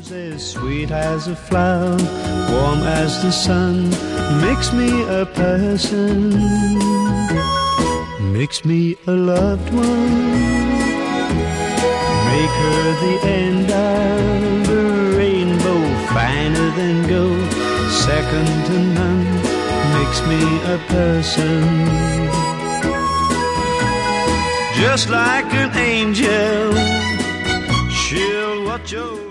As sweet as a flower, warm as the sun, makes me a person, makes me a loved one. Make her the end of the rainbow, finer than gold, second to none, makes me a person. Just like an angel, she'll watch over